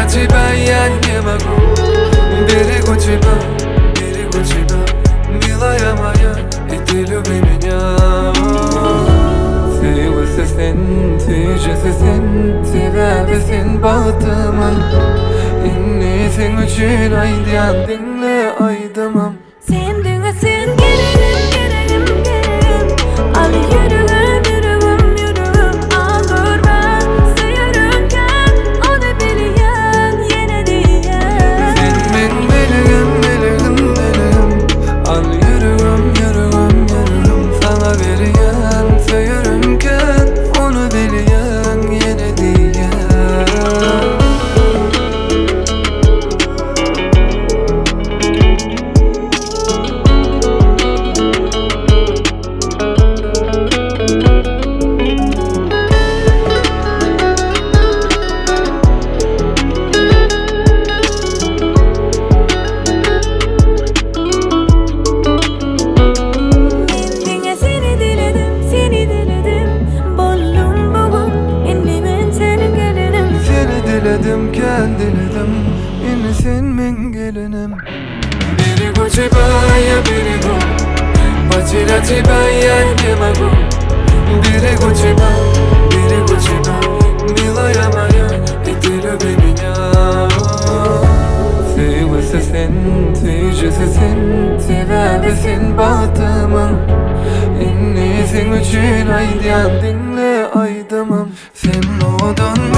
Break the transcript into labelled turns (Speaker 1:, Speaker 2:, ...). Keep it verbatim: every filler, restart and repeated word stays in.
Speaker 1: açıba yanımagu biri kuchiba biri kuchiba milayamaya itilu biminya sevisi sen tecesi sen sebebi sen bağıtımın inni sen üçün aydan dinle aydamam
Speaker 2: sen dinle sen gelirim gelirim gelirim al yürüğüm yürüğüm yürüğüm al durma sayarınken onu biliyen yine diyen
Speaker 1: sen ben bilirim bilirim bilirim al yürüğüm yürüğüm yürüğüm sana veriyen sayarınken onu biliyen yine diyen diledim kendiledim yine sen ben gelinim biri kuchiba ya biri go bachira chiba ya yemagu biri kuchiba biri kuchiba milayamaya itilu biminya sevisi sen tecesi sen sebebi sen bağıtımın inni sen üçün aydan dinle aydamam sen odan